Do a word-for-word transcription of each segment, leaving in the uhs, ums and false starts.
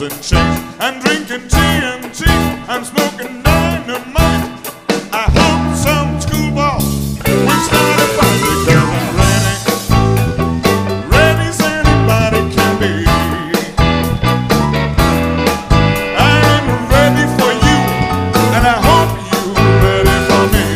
and chains. I'm drinking T N T, I'm smoking dynamite. I hope some schoolboy will start a fight because I'm ready, ready as anybody can be. I'm ready for you, and I hope you're ready for me.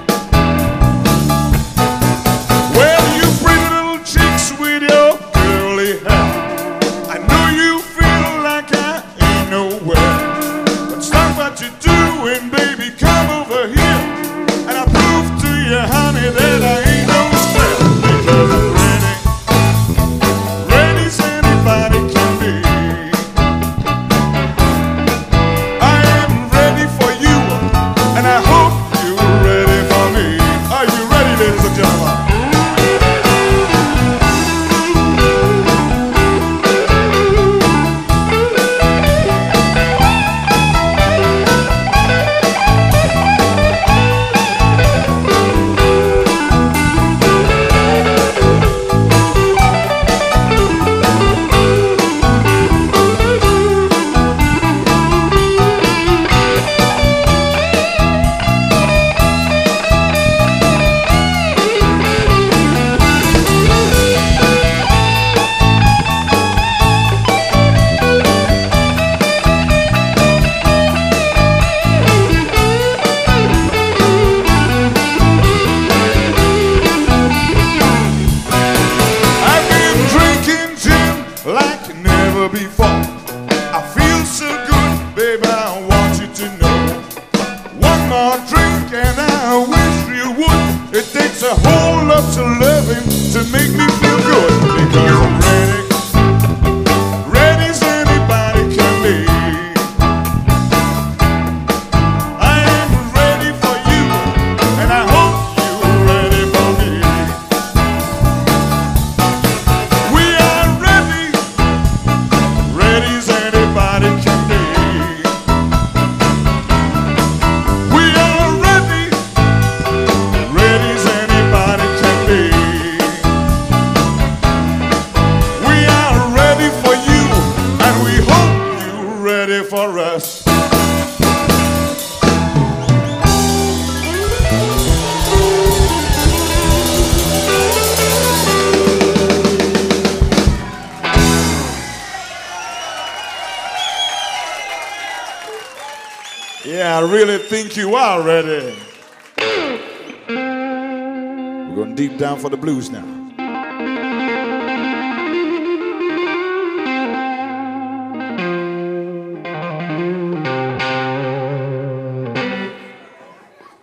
Well, you pretty little chicks with your curly hair, I know you feel like I ain't nowhere, but stop what you're doing, baby, come over here, and I prove to you, honey, that I ain't no square, because I'm ready, ready as anybody can be. I am ready for you, and I hope you're ready for me. Are you ready, ladies and gentlemen? Like never before. I feel so good, baby, I want you to know. One more drink and I wish you would. It takes a whole lot of loving to make me feel good, because I'm ready, ready as anybody can be. I am ready for you, and I hope you're ready for me. We are ready, ready as anybody can be. We are ready, ready as anybody can be. We are ready for you, and we hope you're ready for us. Yeah, I really think you are ready. We're going deep down for the blues now.